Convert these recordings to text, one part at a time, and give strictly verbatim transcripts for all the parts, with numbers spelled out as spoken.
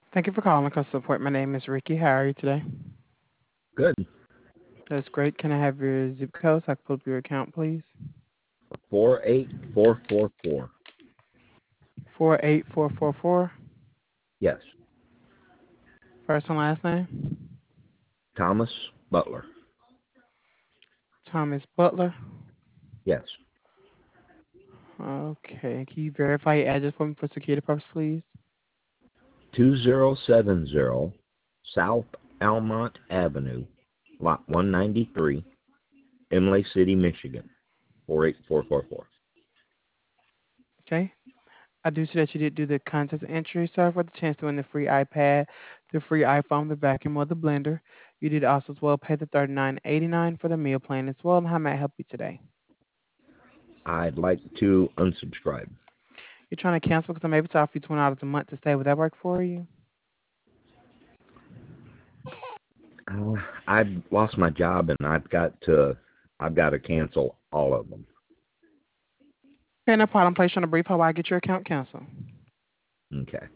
Thank you for calling customer support. My name is Ricky. How are you today? Good. That's great. Can I have your zip code so I can pull up your account, please? Four eight four four four. Four eight four four four. Yes. First and last name? Thomas Butler. Thomas Butler. Yes. Okay. Can you verify your address for me for security purposes, please? Two zero seven zero South Almont Avenue, Lot one ninety three, Imlay City, Michigan. Four eight four four four. Okay. I do see that you did do the contest entry, sir, for the chance to win the free iPad, the free iPhone, the vacuum, or the blender. You did also as well pay the thirty-nine eighty-nine for the meal plan as well. And how may I help you today? I'd like to unsubscribe. You're trying to cancel because I'm able to offer you twenty dollars a month to stay. Would that work for you? Uh, I've lost my job and I've got to I've got to cancel all of them. Okay, no problem. Place you on a brief hold while I get your account canceled. Okay.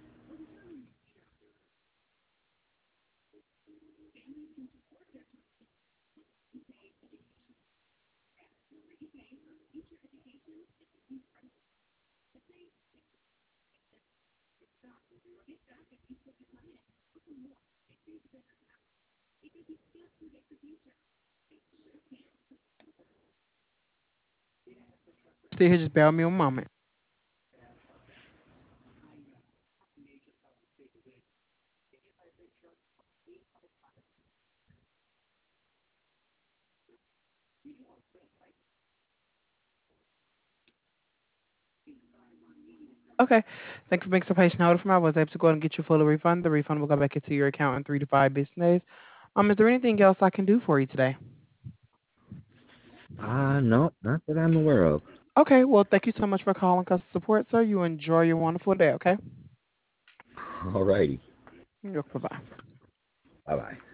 Stay here, just bear with me one moment. Okay. Thank you for making some patient order for me. I was able to go ahead and get you a full refund. The refund will go back into your account in three to five business days. Um, is there anything else I can do for you today? Uh no, not that I'm aware of. Okay. Well, thank you so much for calling customer support, sir. You enjoy your wonderful day. Okay. All righty. Bye bye. Bye bye.